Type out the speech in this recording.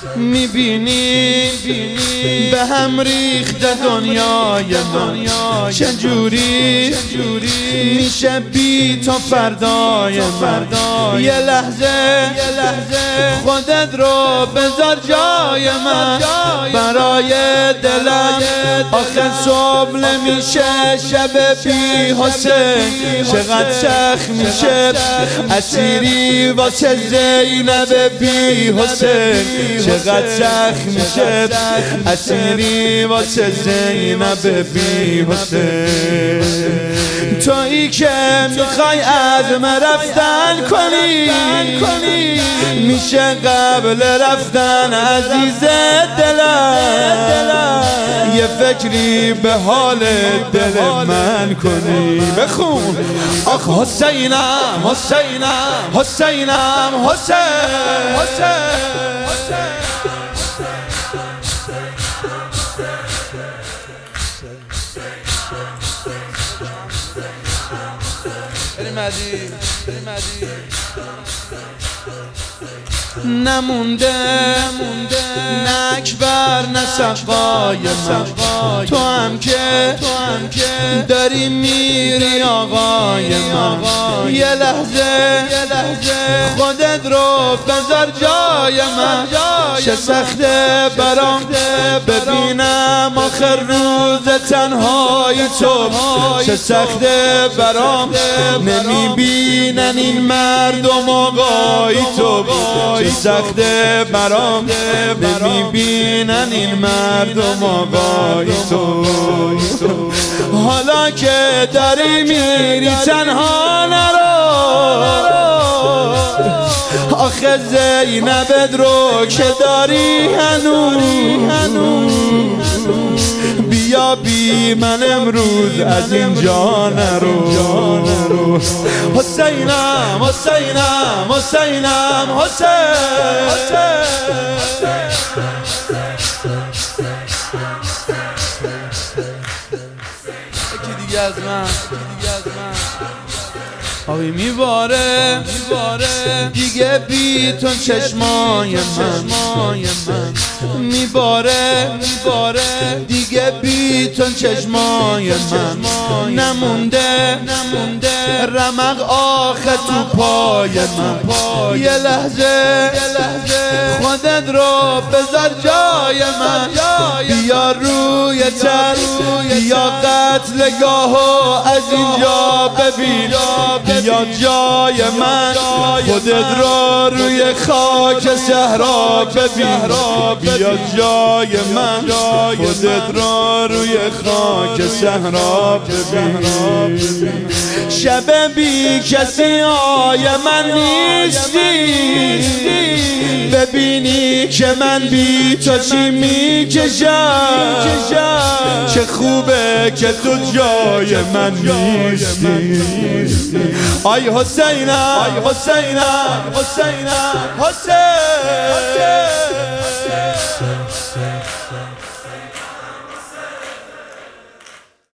میبینی به هم ریخته دنیای من، چجوری میشه بی تو فردای من. یه لحظه خودت رو بذار جای من، برای دلم آخر صبح نمیشه شب بی حسین. چقدر سخت میشه اسیری واسه زینب بی حسین، چقدر سخت میشه اسیری واسه زینب بی حسین. تویی که میخوای عزم رفتن کنی، میشه قبل رفتن عزیز دلم یه فکری به حال دل من کنی. بخون آخ حسینم حسینم حسینم حسین. نمونده نه اکبر نه سقای من، تو هم که داری میری آقای من. یه لحظه خودت رو بذار جای من، چه سخته برام ببینم آخر روز تنهای تو، چه سخته برام نمیبینن این مردم آقای تو، چه سخته برام نمیبینن این مردم آقای تو. حالا که داری میری تنها نرو، آخه زینبت رو که داری هنوز، بیا بی من امروز از اینجا نرو. حسینم حسینم حسینم حسین. یکی دیگه از من آبی میباره دیگه بی تو چشمای من، میباره دیگه بی تو چشمای من. نمونده رمق آخه تو پای من. یه لحظه خودت رو بذار جای من، بیا روی تن بیا قتلگاهو از اینجا ببین، بیا جای من خودت رو روی خاک صحرا ببین، بیا جای من خودت رو روی خاک صحرا ببین. شب بی کسی آی من نیستی، ببینی که من بی تو چی میکشم، چه خوبه که تو جای من نیستی. آی حسینم حسین.